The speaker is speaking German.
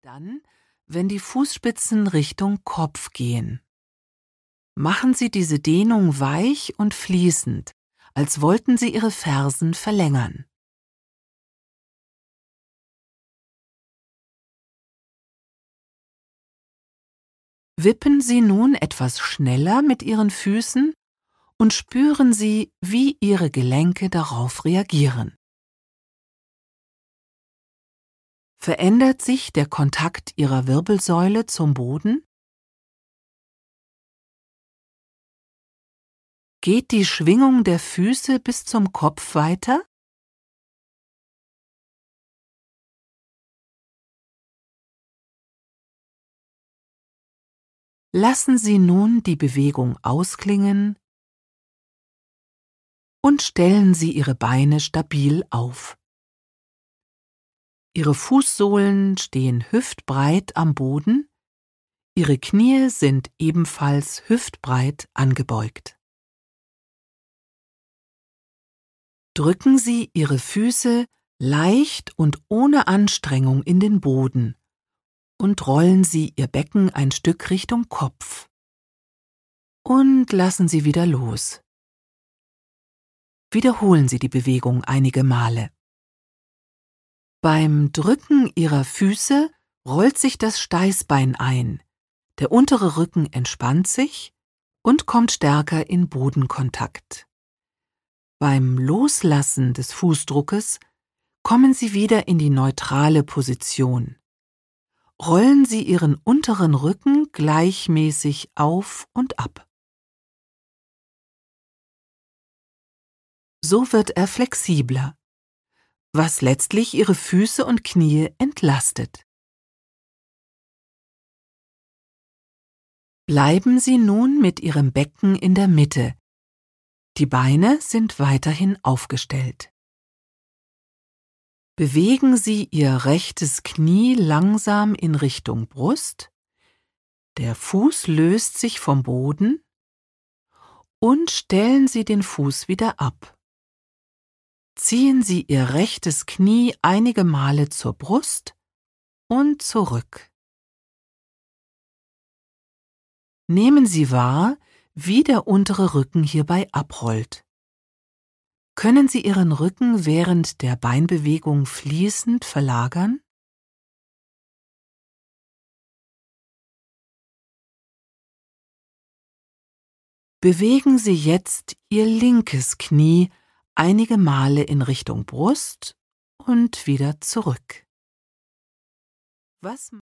Dann, wenn die Fußspitzen Richtung Kopf gehen. Machen Sie diese Dehnung weich und fließend, als wollten Sie Ihre Fersen verlängern. Wippen Sie nun etwas schneller mit Ihren Füßen und spüren Sie, wie Ihre Gelenke darauf reagieren. Verändert sich der Kontakt Ihrer Wirbelsäule zum Boden? Geht die Schwingung der Füße bis zum Kopf weiter? Lassen Sie nun die Bewegung ausklingen und stellen Sie Ihre Beine stabil auf. Ihre Fußsohlen stehen hüftbreit am Boden, Ihre Knie sind ebenfalls hüftbreit angebeugt. Drücken Sie Ihre Füße leicht und ohne Anstrengung in den Boden und rollen Sie Ihr Becken ein Stück Richtung Kopf. Und lassen Sie wieder los. Wiederholen Sie die Bewegung einige Male. Beim Drücken Ihrer Füße rollt sich das Steißbein ein, der untere Rücken entspannt sich und kommt stärker in Bodenkontakt. Beim Loslassen des Fußdruckes kommen Sie wieder in die neutrale Position. Rollen Sie Ihren unteren Rücken gleichmäßig auf und ab. So wird er flexibler, was letztlich Ihre Füße und Knie entlastet. Bleiben Sie nun mit Ihrem Becken in der Mitte. Die Beine sind weiterhin aufgestellt. Bewegen Sie Ihr rechtes Knie langsam in Richtung Brust. Der Fuß löst sich vom Boden und stellen Sie den Fuß wieder ab. Ziehen Sie Ihr rechtes Knie einige Male zur Brust und zurück. Nehmen Sie wahr, wie der untere Rücken hierbei abrollt. Können Sie Ihren Rücken während der Beinbewegung fließend verlagern? Bewegen Sie jetzt Ihr linkes Knie einige Male in Richtung Brust und wieder zurück. Was